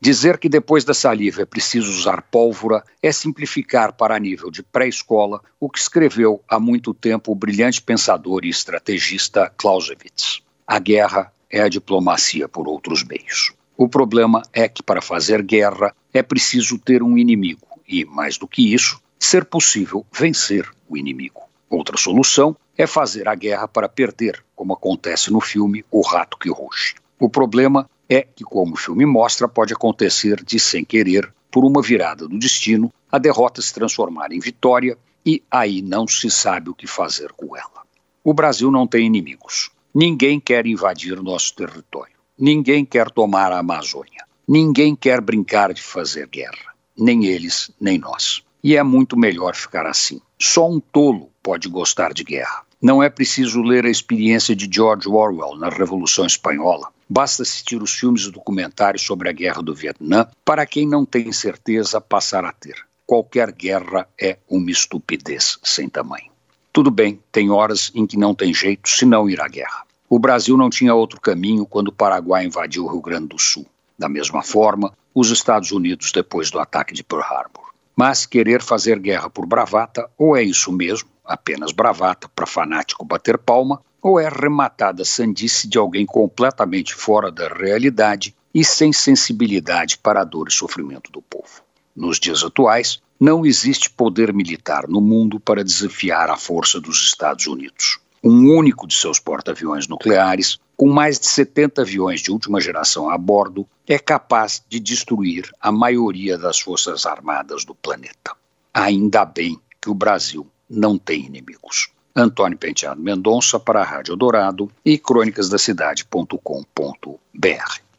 Dizer que depois da saliva é preciso usar pólvora é simplificar para nível de pré-escola o que escreveu há muito tempo o brilhante pensador e estrategista Clausewitz. A guerra é a diplomacia por outros meios. O problema é que para fazer guerra é preciso ter um inimigo e, mais do que isso, ser possível vencer o inimigo. Outra solução é fazer a guerra para perder, como acontece no filme O Rato que Ruge. O problema é que, como o filme mostra, pode acontecer de, sem querer, por uma virada do destino, a derrota se transformar em vitória e aí não se sabe o que fazer com ela. O Brasil não tem inimigos. Ninguém quer invadir nosso território. Ninguém quer tomar a Amazônia. Ninguém quer brincar de fazer guerra. Nem eles, nem nós. E é muito melhor ficar assim. Só um tolo pode gostar de guerra. Não é preciso ler a experiência de George Orwell na Revolução Espanhola. Basta assistir os filmes e documentários sobre a Guerra do Vietnã para quem não tem certeza passar a ter. Qualquer guerra é uma estupidez sem tamanho. Tudo bem, tem horas em que não tem jeito senão ir à guerra. O Brasil não tinha outro caminho quando o Paraguai invadiu o Rio Grande do Sul. Da mesma forma, os Estados Unidos depois do ataque de Pearl Harbor. Mas querer fazer guerra por bravata, ou é isso mesmo, apenas bravata para fanático bater palma, ou é rematada sandice de alguém completamente fora da realidade e sem sensibilidade para a dor e sofrimento do povo. Nos dias atuais, não existe poder militar no mundo para desafiar a força dos Estados Unidos. Um único de seus porta-aviões nucleares, com mais de 70 aviões de última geração a bordo, é capaz de destruir a maioria das forças armadas do planeta. Ainda bem que o Brasil não tem inimigos. Antônio Penteado Mendonça para a Rádio Eldorado e crônicasdacidade.com.br.